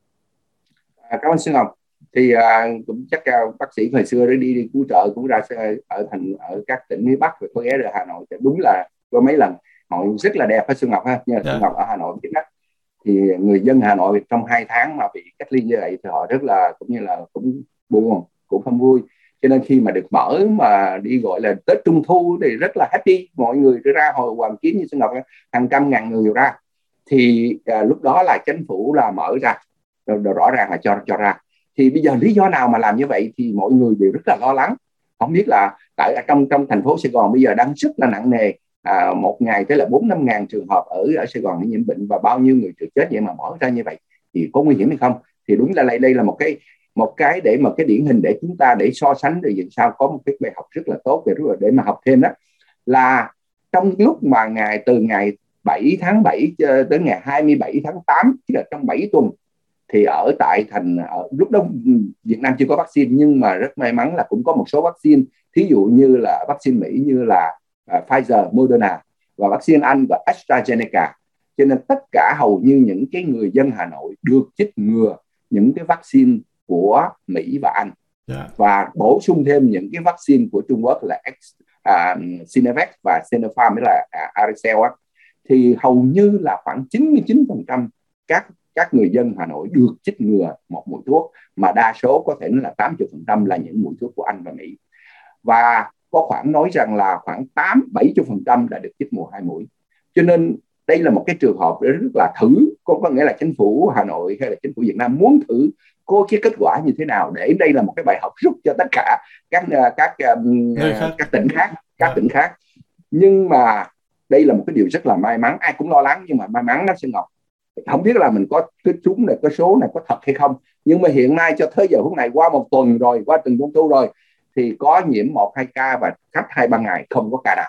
À, cảm ơn Xuân Ngọc. Thì à, cũng chắc là bác sĩ hồi xưa đi đi cứu trợ cũng ra ở thành ở các tỉnh phía Bắc rồi có ghé ra Hà Nội, đúng là có mấy lần họ rất là đẹp, phải Xuân Ngọc ha. Như là Xuân Ngọc ở Hà Nội biết đó. Thì người dân Hà Nội trong hai tháng mà bị cách ly như vậy thì họ rất là cũng như là cũng buồn, cũng không vui. Cho nên khi mà được mở mà đi gọi là Tết Trung Thu thì rất là happy, mọi người ra Hồ Hoàn Kiếm như Xuân Ngọc hàng trăm ngàn người ra. Thì à, lúc đó là chính phủ là mở ra, rồi, rồi rõ ràng là cho cho ra. Thì bây giờ lý do nào mà làm như vậy thì mọi người đều rất là lo lắng. Không biết là tại trong trong thành phố Sài Gòn bây giờ đang rất là nặng nề. À, một ngày tới là bốn năm ngàn trường hợp ở ở Sài Gòn nhiễm bệnh và bao nhiêu người chết, vậy mà mở ra như vậy thì có nguy hiểm hay không? Thì đúng là đây đây là một cái một cái để mà cái điển hình để chúng ta để so sánh, rồi làm sao có một cái bài học rất là tốt để để mà học thêm. Đó là trong lúc mà ngày từ ngày bảy tháng bảy tới ngày hai mươi bảy tháng tám, tức là trong bảy tuần, thì ở tại thành ở, lúc đó Việt Nam chưa có vaccine, nhưng mà rất may mắn là cũng có một số vaccine, thí dụ như là vaccine Mỹ như là uh, Pfizer, Moderna và vaccine Anh và AstraZeneca. Cho nên tất cả hầu như những cái người dân Hà Nội được chích ngừa những cái vaccine của Mỹ và Anh, yeah. và bổ sung thêm những cái vaccine của Trung Quốc là uh, Sinovac và Sinopharm, là uh, Aricel á. Thì hầu như là khoảng chín mươi chín phần trăm các các người dân Hà Nội được chích ngừa một mũi thuốc, mà đa số có thể là tám mươi phần trăm là những mũi thuốc của Anh và Mỹ, và có khoảng nói rằng là khoảng tám bảy mươi phần trăm đã được chích một hai mũi. Cho nên đây là một cái trường hợp rất là thử, có, có nghĩa là chính phủ Hà Nội hay là chính phủ Việt Nam muốn thử có cái kết quả như thế nào, để đây là một cái bài học rút cho tất cả các các các, các tỉnh khác, các tỉnh khác. Nhưng mà đây là một cái điều rất là may mắn, ai cũng lo lắng nhưng mà may mắn đó Xuân Ngọc. Không biết là mình có cái trúng này, cái số này có thật hay không, nhưng mà hiện nay cho tới giờ phút này, qua một tuần rồi, qua từng Trung Thu rồi, thì có nhiễm một hai ca và cách hai ba ngày không có ca nào.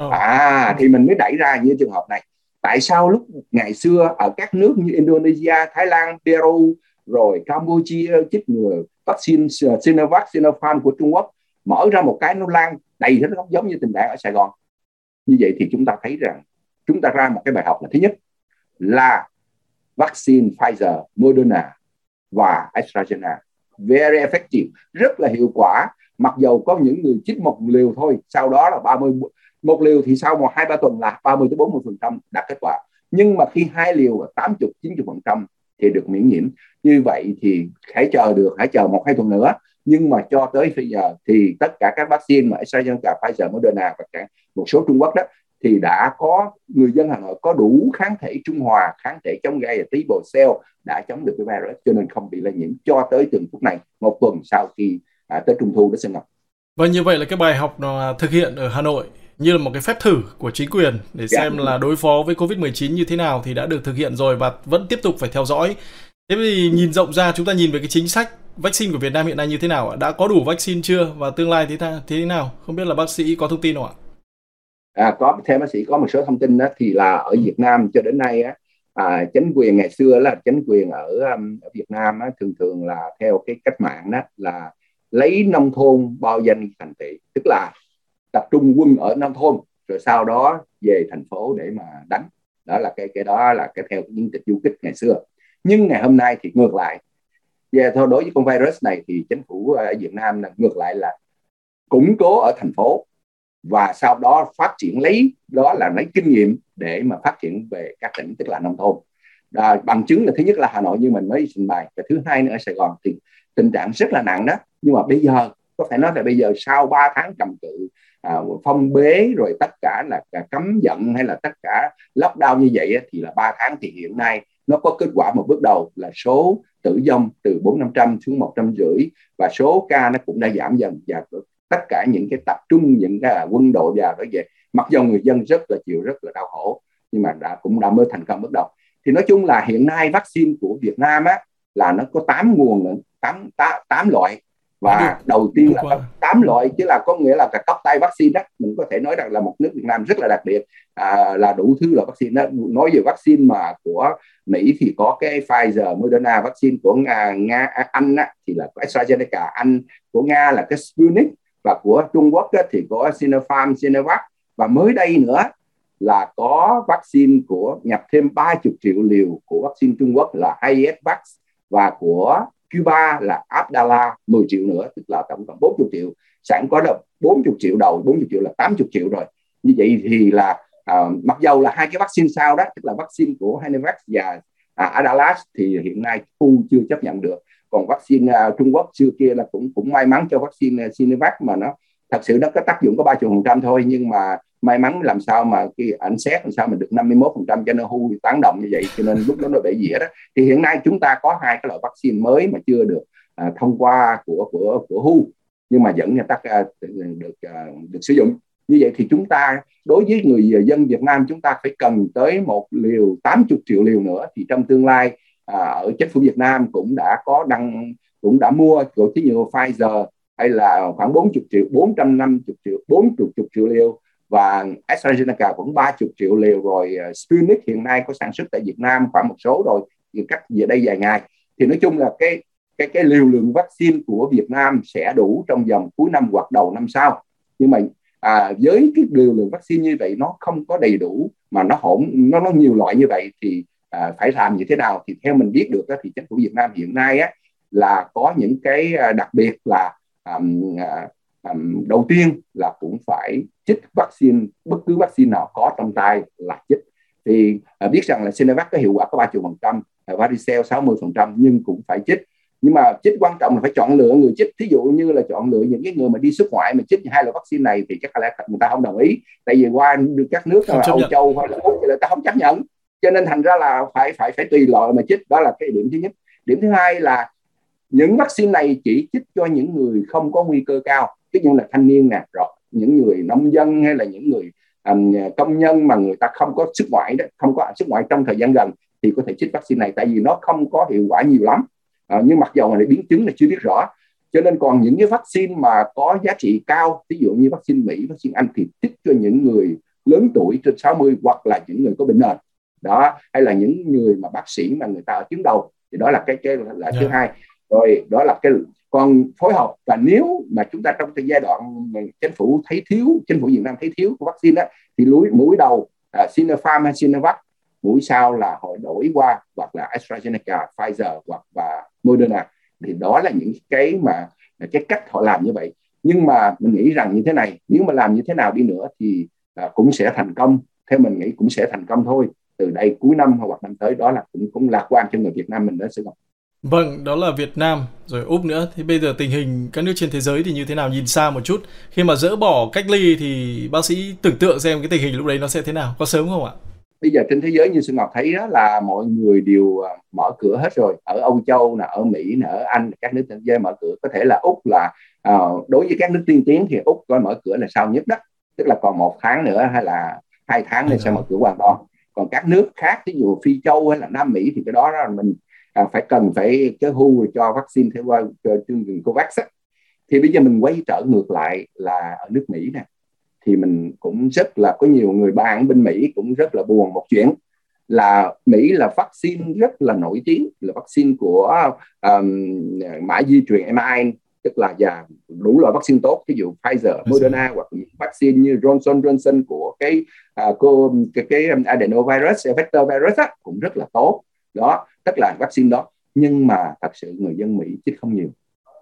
À thì mình mới đẩy ra như trường hợp này. Tại sao lúc ngày xưa ở các nước như Indonesia, Thái Lan, Peru, rồi Campuchia chích ngừa vaccine Sinovac, Sinopharm của Trung Quốc, mở ra một cái nó lan đầy hết, giống như tình trạng ở Sài Gòn. Như vậy thì chúng ta thấy rằng chúng ta ra một cái bài học là thứ nhất là vaccine Pfizer, Moderna và AstraZeneca very effective, rất là hiệu quả. Mặc dầu có những người chích một liều thôi, sau đó là ba mươi một liều thì sau một hai ba tuần là ba mươi tới bốn mươi phần trăm đạt kết quả. Nhưng mà khi hai liều tám mươi chín mươi phần trăm thì được miễn nhiễm. Như vậy thì hãy chờ được, hãy chờ một hai tuần nữa. Nhưng mà cho tới bây giờ thì tất cả các vaccine mà AstraZeneca, Pfizer, Moderna và cả một số Trung Quốc đó thì đã có người dân Hà Nội có đủ kháng thể trung hòa, kháng thể chống gai và T cell đã chống được cái virus, cho nên không bị lây nhiễm cho tới từng phút này, một tuần sau khi à, tới Trung thu đó Xuân Ngọc.
Và như vậy là cái bài học nó thực hiện ở Hà Nội như là một cái phép thử của chính quyền để
Dạ.
xem là đối phó với covid mười chín như thế nào thì đã được thực hiện rồi và vẫn tiếp tục phải theo dõi. Thế thì nhìn rộng ra, chúng ta nhìn về cái chính sách vaccine của Việt Nam hiện nay như thế nào ạ? Đã có đủ vaccine chưa và tương lai thế, tha, thế nào? Không biết là bác sĩ có thông tin không ạ?
À, có, theo bác sĩ có một số thông tin đó, thì là ở Việt Nam cho đến nay á, à, chính quyền ngày xưa là chính quyền ở, um, ở Việt Nam á, thường thường là theo cái cách mạng đó là lấy nông thôn bao danh thành thị, tức là tập trung quân ở nông thôn rồi sau đó về thành phố để mà đánh. Đó là cái cái đó là cái theo những tịch du kích ngày xưa. Nhưng ngày hôm nay thì ngược lại. Và thôi, đối với con virus này thì chính phủ ở Việt Nam là ngược lại là củng cố ở thành phố và sau đó phát triển, lấy đó là lấy kinh nghiệm để mà phát triển về các tỉnh, tức là nông thôn. À, bằng chứng là thứ nhất là Hà Nội như mình mới trình bày, và thứ hai nữa ở Sài Gòn thì tình trạng rất là nặng đó. Nhưng mà bây giờ có thể nói là bây giờ sau ba tháng cầm cự, à, phong bế rồi tất cả là cả cấm vận hay là tất cả lockdown như vậy thì là ba tháng thì hiện nay nó có kết quả một bước đầu là số tử vong từ bốn năm trăm xuống một trăm rưỡi và số ca nó cũng đã giảm dần, và tất cả những cái tập trung những cái quân đội vào đó về, mặc dù người dân rất là chịu rất là đau khổ nhưng mà đã cũng đã mới thành công bước đầu. Thì nói chung là hiện nay vaccine của Việt Nam á là nó có tám nguồn, tám tám loại, và đầu tiên là tám loại, chứ là có nghĩa là cả cốc tay vaccine đó. Mình có thể nói rằng là một nước Việt Nam rất là đặc biệt, à, là đủ thứ loại vaccine đó. Nói về vaccine mà của Mỹ thì có cái Pfizer, Moderna, vaccine của Nga, Nga Anh á, thì là có AstraZeneca, Anh của Nga là cái Sputnik, và của Trung Quốc á, thì có Sinopharm, Sinovac, và mới đây nữa là có vaccine của nhập thêm ba mươi triệu liều của vaccine Trung Quốc là HiSvax, và của Cuba là Abdala mười triệu nữa, tức là tổng cộng bốn mươi triệu. Sẵn có là bốn mươi triệu đầu, bốn mươi triệu là tám mươi triệu rồi. Như vậy thì là à, mặc dầu là hai cái vaccine sau đó, tức là vaccine của HiSvax và à, Adalas thì hiện nay thu chưa chấp nhận được. Còn vaccine uh, Trung Quốc xưa kia là cũng cũng may mắn cho vaccine uh, Sinovac mà nó thật sự nó có tác dụng có ba mươi phần trăm thôi, nhưng mà may mắn làm sao mà cái ảnh xét làm sao mình được năm mươi mốt phần trăm cho nó hu tán động như vậy, cho nên lúc đó nó bị dĩa đó. Thì hiện nay chúng ta có hai cái loại vaccine mới mà chưa được uh, thông qua của của của hu, nhưng mà vẫn tắc uh, được uh, được sử dụng. Như vậy thì chúng ta đối với người dân Việt Nam chúng ta phải cần tới một liều tám mươi triệu liều nữa. Thì trong tương lai à, ở chính phủ Việt Nam cũng đã có đăng cũng đã mua của thí dụ Pfizer hay là khoảng bốn mươi triệu, bốn trăm năm mươi triệu, bốn mươi triệu liều, và AstraZeneca cũng ba mươi triệu liều rồi. Sputnik hiện nay có sản xuất tại Việt Nam khoảng một số rồi, cách về đây vài ngày. Thì nói chung là cái cái cái liều lượng vaccine của Việt Nam sẽ đủ trong vòng cuối năm hoặc đầu năm sau. Nhưng mà à, với cái liều lượng vaccine như vậy nó không có đầy đủ mà nó hỗn nó nó nhiều loại như vậy thì à, phải làm như thế nào? Thì theo mình biết được đó, thì chính phủ Việt Nam hiện nay á là có những cái đặc biệt là um, um, đầu tiên là cũng phải chích vaccine, bất cứ vaccine nào có trong tay là chích. Thì à, biết rằng là Sinovac có hiệu quả có ba mươi phần trăm, Varicel sáu mươi phần trăm, nhưng cũng phải chích. Nhưng mà chích quan trọng là phải chọn lựa người chích. Thí dụ như là chọn lựa những cái người mà đi xuất ngoại mà chích hai loại vaccine này thì chắc là người ta không đồng ý, tại vì qua được các nước là Âu Châu hoặc là Úc thì người ta không chấp nhận, cho nên thành ra là phải phải phải tùy loại mà chích. Đó là cái điểm thứ nhất. Điểm thứ hai là những vaccine này chỉ chích cho những người không có nguy cơ cao, ví dụ là thanh niên nè, rồi những người nông dân hay là những người um, công nhân mà người ta không có xuất ngoại đó, không có xuất ngoại trong thời gian gần thì có thể chích vaccine này, tại vì nó không có hiệu quả nhiều lắm. À, nhưng mặc dầu mà biến chứng là chưa biết rõ, cho nên còn những cái vaccine mà có giá trị cao, ví dụ như vaccine Mỹ, vaccine Anh thì chích cho những người lớn tuổi trên sáu mươi hoặc là những người có bệnh nền đó, hay là những người mà bác sĩ mà người ta ở tuyến đầu, thì đó là cái cái là yeah. thứ hai. Rồi đó là cái còn phối hợp. Và nếu mà chúng ta trong cái giai đoạn chính phủ thấy thiếu, chính phủ Việt Nam thấy thiếu của vaccine đó, thì mũi mũi đầu uh, Sinopharm hay Sinovac, mũi sau là họ đổi qua hoặc là AstraZeneca, Pfizer hoặc và Moderna. Thì đó là những cái mà cái cách họ làm như vậy. Nhưng mà mình nghĩ rằng như thế này, nếu mà làm như thế nào đi nữa thì uh, cũng sẽ thành công. Theo mình nghĩ cũng sẽ thành công thôi. Từ đây cuối năm hoặc năm tới, đó là cũng cũng lạc quan cho người Việt Nam mình đó sẽ.
Vâng, đó là Việt Nam, rồi Úc nữa. Thì bây giờ tình hình các nước trên thế giới thì như thế nào? Nhìn xa một chút. Khi mà dỡ bỏ cách ly thì bác sĩ tưởng tượng xem cái tình hình lúc đấy nó sẽ thế nào? Có sớm không ạ?
Bây giờ trên thế giới như Xuân Ngọc thấy đó là mọi người đều à, mở cửa hết rồi, ở Âu Châu nè, ở Mỹ nè, ở Anh, các nước trên thế giới mở cửa. Có thể là Úc là à, đối với các nước tiên tiến thì Úc có mở cửa là sau nhất đó, tức là còn một tháng nữa hay là hai tháng nên sẽ mở cửa hoàn toàn. Còn các nước khác ví dụ Phi Châu hay là Nam Mỹ thì cái đó là mình à, phải cần phải cái hu cho vaccine theo qua chương trình Covax á. Thì bây giờ mình quay trở ngược lại là ở nước Mỹ nè, thì mình cũng rất là có nhiều người bạn bên Mỹ cũng rất là buồn một chuyện là Mỹ là vaccine rất là nổi tiếng, là vaccine của um, mã di truyền em rờ en a, tức là và đủ loại vaccine tốt, ví dụ Pfizer, Moderna hoặc vaccine như Johnson Johnson của cái uh, cô, cái, cái adenovirus, vector virus á, cũng rất là tốt đó, tất là vaccine đó. Nhưng mà thật sự người dân Mỹ chích không nhiều,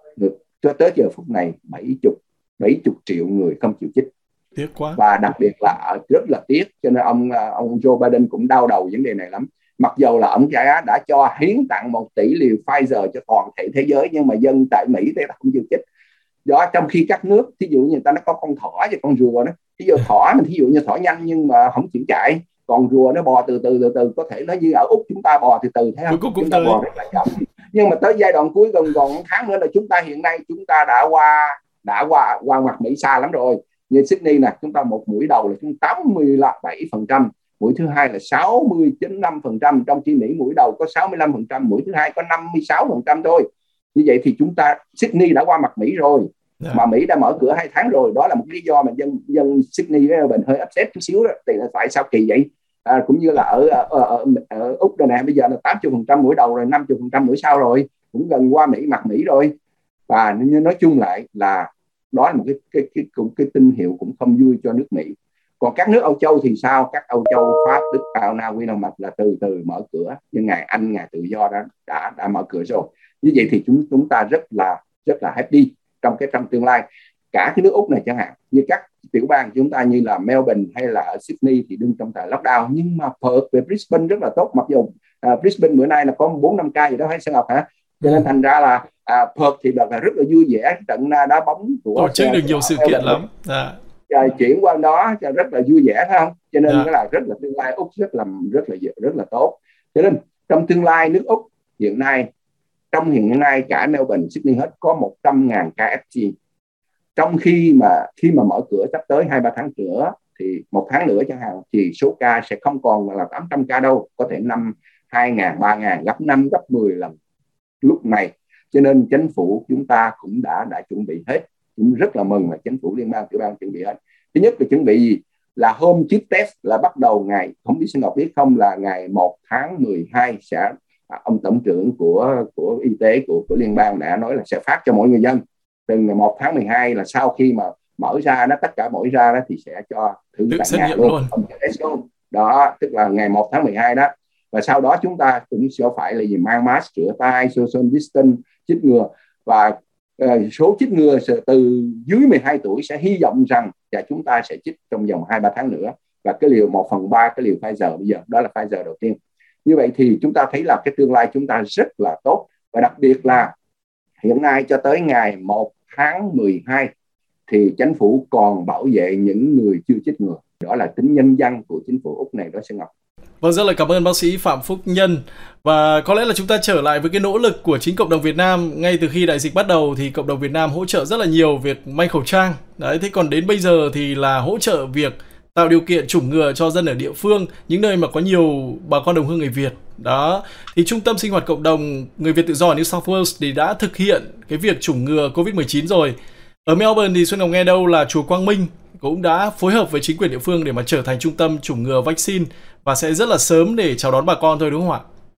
cho tới giờ phút này bảy mươi triệu người không chịu chích.
Tiếc quá.
Và đặc biệt là rất là tiếc, cho nên ông ông Joe Biden cũng đau đầu vấn đề này lắm. Mặc dù là ông đã, đã cho hiến tặng một tỷ liều Pfizer cho toàn thể thế giới, nhưng mà dân tại Mỹ thì không chịu chích. Đó, trong khi các nước, thí dụ như người ta nó có con thỏ và con rùa đó, thí dụ thỏ mình thí dụ như thỏ nhanh nhưng mà không chịu chạy, còn rùa nó bò từ từ từ từ, có thể nó như ở Úc chúng ta bò từ từ, thấy không? Chúng ta bò rất là chậm. Nhưng mà tới giai đoạn cuối gần còn một tháng nữa là chúng ta hiện nay chúng ta đã qua đã qua qua mặt Mỹ xa lắm rồi. Như Sydney nè, chúng ta một mũi đầu là chúng tám mươi bảy phần trăm, mũi thứ hai là sáu mươi chín phẩy năm phần trăm, trong khi Mỹ mũi đầu có sáu mươi lăm phần trăm, mũi thứ hai có năm mươi sáu phần trăm thôi. Như vậy thì chúng ta, Sydney đã qua mặt Mỹ rồi, yeah. Mà Mỹ đã mở cửa hai tháng rồi. Đó là một lý do mà dân dân Sydney với Melbourne hơi upset chút xíu đó. Thì tại sao kỳ vậy? À, cũng như là ở, ở, ở, ở Úc đây nè, bây giờ là tám mươi phần trăm mũi đầu rồi, năm mươi phần trăm mũi sau rồi, cũng gần qua Mỹ mặt Mỹ rồi. Và như nói chung lại là đó là một cái cái cái cũng cái tín hiệu cũng không vui cho nước Mỹ. Còn các nước Âu Châu thì sao? Các Âu Châu, Pháp, Đức, Áo, Na Uy, Đan Mạch là từ từ mở cửa, nhưng ngày Anh, ngày tự do đã đã đã mở cửa rồi. Như vậy thì chúng chúng ta rất là rất là happy trong cái trong tương lai. Cả cái nước Úc này chẳng hạn, như các tiểu bang chúng ta như là Melbourne hay là ở Sydney thì đương trong tại lockdown, nhưng mà Perth về Brisbane rất là tốt. Mặc dù uh, Brisbane bữa nay là có bốn năm ca gì đó hay sao Ngọc hả? Cho nên thành ra là à, Perth thì là rất là vui vẻ, trận đá bóng của
tổ chức được nhiều sự kiện lắm. À.
À, chuyển qua đó rất là vui vẻ, phải không? Cho nên yeah. là rất là tương lai Úc rất là rất là rất là tốt. Cho nên trong tương lai nước Úc hiện nay, trong hiện nay cả Melbourne, Sydney hết có một trăm ngàn ca ép tê. Trong khi mà khi mà mở cửa sắp tới hai ba tháng nữa thì một tháng nữa chẳng hạn thì số ca sẽ không còn là tám trăm ca đâu, có thể năm hai ngàn, ba ngàn, gấp năm gấp mười lần lúc này. Cho nên chính phủ chúng ta cũng đã đã chuẩn bị hết, cũng rất là mừng là chính phủ liên bang tiểu bang chuẩn bị hết. Thứ nhất là chuẩn bị gì? Là home chip test là bắt đầu ngày, không biết Xuân Ngọc biết không, là ngày một tháng mười hai sẽ à, ông tổng trưởng của của y tế của của liên bang đã nói là sẽ phát cho mỗi người dân từ ngày một tháng mười hai, là sau khi mà mở ra nó tất cả mở ra đó thì sẽ cho thử tại nhà luôn, luôn. Đó, tức là ngày một tháng mười hai đó. Và sau đó chúng ta cũng sẽ phải là gì, mang mask, rửa tay, social distance, chích ngừa. Và uh, số chích ngừa từ dưới mười hai tuổi sẽ hy vọng rằng và chúng ta sẽ chích trong vòng hai ba tháng nữa. Và cái liều một phần ba cái liều Pfizer bây giờ, đó là Pfizer đầu tiên. Như vậy thì chúng ta thấy là cái tương lai chúng ta rất là tốt. Và đặc biệt là hiện nay cho tới ngày một tháng mười hai thì chính phủ còn bảo vệ những người chưa chích ngừa. Đó là tính nhân văn của chính phủ Úc này đó, Xuân Ngọc.
Vâng, rất là cảm ơn bác sĩ Phạm Phúc Nhân. Và có lẽ là chúng ta trở lại với cái nỗ lực của chính cộng đồng Việt Nam. Ngay từ khi đại dịch bắt đầu thì cộng đồng Việt Nam hỗ trợ rất là nhiều việc may khẩu trang. Đấy, thế còn đến bây giờ thì là hỗ trợ việc tạo điều kiện chủng ngừa cho dân ở địa phương, những nơi mà có nhiều bà con đồng hương người Việt. Đó, thì Trung tâm Sinh hoạt Cộng đồng Người Việt Tự do ở New South Wales thì đã thực hiện cái việc chủng ngừa covid mười chín rồi. Ở Melbourne thì Xuân Ngọc nghe đâu là chùa Quang Minh cũng đã phối hợp với chính quyền địa phương để mà trở thành trung tâm chủng ngừa vaccine và sẽ rất là sớm để chào đón bà con thôi, đúng không ạ?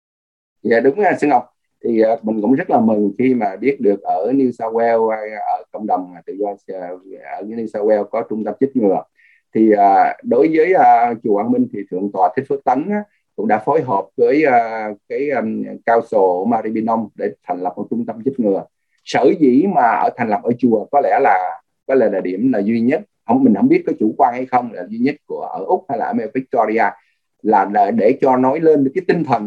Dạ đúng rồi Xuân Ngọc. Thì uh, mình cũng rất là mừng khi mà biết được ở New South Wales, ở cộng đồng tự do ở New South Wales có trung tâm chích ngừa. Thì uh, đối với uh, chùa Quang Minh thì Thượng tọa Thích Phước Tấn uh, cũng đã phối hợp với uh, cái um, Council Maribyrnong để thành lập một trung tâm chích ngừa. Sở dĩ mà ở thành lập ở chùa có lẽ là có lẽ là điểm là duy nhất, không mình không biết có chủ quan hay không, là duy nhất của ở Úc hay là ở Victoria, là để cho nói lên cái tinh thần thôi.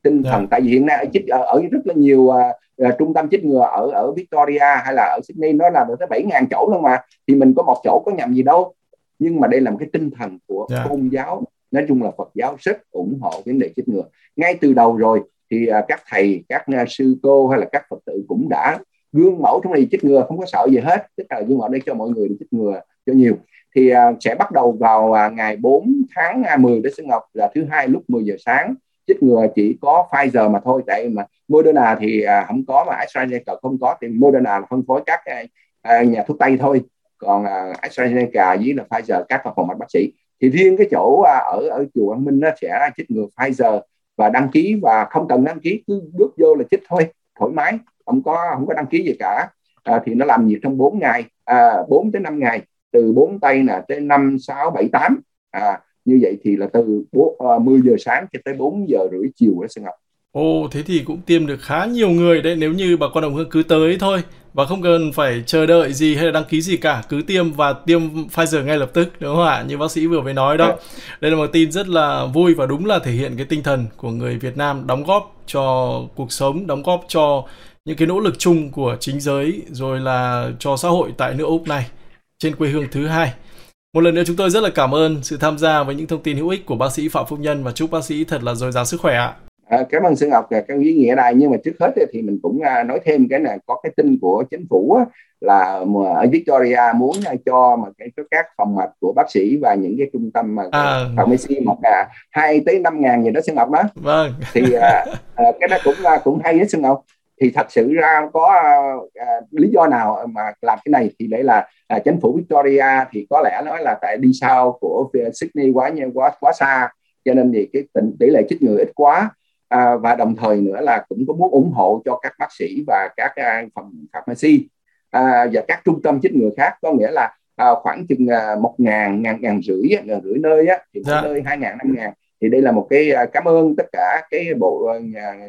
tinh
Yeah.
thần. Tại vì hiện nay ở chích ở, ở rất là nhiều uh, uh, trung tâm chích ngừa ở ở Victoria hay là ở Sydney, nó là được tới bảy ngàn chỗ luôn mà, thì mình có một chỗ có nhầm gì đâu. Nhưng mà đây là một cái tinh thần của
Yeah.
tôn giáo, nói chung là Phật giáo rất ủng hộ vấn đề chích ngừa. Ngay từ đầu rồi thì uh, các thầy, các uh, sư cô hay là các Phật tử cũng đã gương mẫu trong này chích ngừa, không có sợ gì hết, tức là gương mẫu để cho mọi người đi chích ngừa cho nhiều. Thì uh, sẽ bắt đầu vào uh, ngày bốn tháng mười đó Xuân Ngọc, là thứ hai lúc mười giờ sáng. Chích ngừa chỉ có Pfizer mà thôi, tại mà Moderna thì uh, không có, mà AstraZeneca không có, thì Moderna là phân phối các uh, uh, nhà thuốc Tây thôi, còn uh, AstraZeneca với là Pfizer các phòng mạch bác sĩ. Thì riêng cái chỗ uh, ở ở chùa Quang Minh nó sẽ chích ngừa Pfizer và đăng ký, và không cần đăng ký, cứ bước vô là chích thôi, thoải mái, không có không có đăng ký gì cả. À, thì nó làm việc trong bốn ngày, à, bốn tới năm ngày, từ bốn tây là tới năm, sáu, bảy, tám. À, như vậy thì là từ mười giờ sáng cho tới bốn giờ rưỡi chiều đó Xuân Ngọc.
Ồ, thế thì cũng tiêm được khá nhiều người đấy, nếu như bà con đồng hương cứ tới thôi và không cần phải chờ đợi gì hay là đăng ký gì cả, cứ tiêm và tiêm Pfizer ngay lập tức, đúng không ạ? Như bác sĩ vừa mới nói đó. Đây là một tin rất là vui và đúng là thể hiện cái tinh thần của người Việt Nam đóng góp cho cuộc sống, đóng góp cho những cái nỗ lực chung của chính giới, rồi là cho xã hội tại nước Úc này, trên quê hương thứ hai. Một lần nữa chúng tôi rất là cảm ơn sự tham gia với những thông tin hữu ích của bác sĩ Phạm Phúc Nhân, và chúc bác sĩ thật là dồi dào sức khỏe ạ.
À, cảm ơn Xuân Ngọc và các ý nghĩa đây. Nhưng mà trước hết thì mình cũng nói thêm cái này, có cái tin của chính phủ là ở Victoria muốn cho mà cái các phòng mạch của bác sĩ và những cái trung tâm mà
à.
pharmacy một là hai tới năm ngàn gì đó Xuân Ngọc đó.
Vâng.
Thì à, à, cái đó cũng cũng hay hết Xuân Ngọc. Thì thật sự ra có à, lý do nào mà làm cái này, thì đấy là à, chính phủ Victoria thì có lẽ nói là tại đi sau của Sydney quá quá quá xa, cho nên thì cái tỷ lệ chích ngừa ít quá. À, và đồng thời nữa là cũng có muốn ủng hộ cho các bác sĩ và các uh, phòng pharmacy à, và các trung tâm chích ngừa khác, có nghĩa là à, khoảng chừng uh, một ngàn, ngàn, ngàn rưỡi, ngàn rưỡi nơi á, thì mỗi nơi hai ngàn, năm ngàn. Thì đây là một cái uh, cảm ơn tất cả cái bộ uh,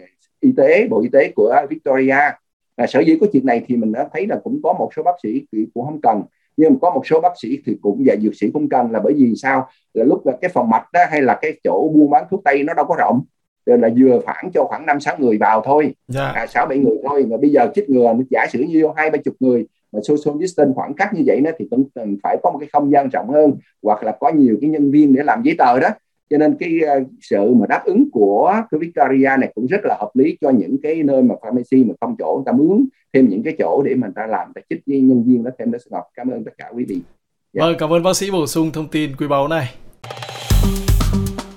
y tế, bộ y tế của Victoria. À, sở dĩ có chuyện này thì mình đã thấy là cũng có một số bác sĩ cũng không cần, nhưng mà có một số bác sĩ thì cũng và dược sĩ cũng cần, là bởi vì sao, là lúc là cái phòng mạch đó hay là cái chỗ buôn bán thuốc Tây nó đâu có rộng, rồi là vừa khoảng cho khoảng năm sáu người vào thôi, yeah. à, sáu bảy người thôi. Mà bây giờ chích ngừa giả sử như hai ba chục người mà social distance khoảng cách như vậy đó, thì cũng phải có một cái không gian rộng hơn, hoặc là có nhiều cái nhân viên để làm giấy tờ đó. Cho nên cái uh, sự mà đáp ứng của cái Victoria này cũng rất là hợp lý cho những cái nơi mà pharmacy mà không chỗ, người ta mướn thêm những cái chỗ để mà người ta làm, người ta chích với nhân viên đó thêm đó. Ngọc cảm ơn tất cả quý vị.
Vâng, yeah. Cảm ơn bác sĩ bổ sung thông tin quý báu này.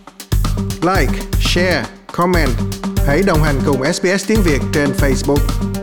Like, share, comment. Hãy đồng hành cùng ét bê ét Tiếng Việt trên Facebook.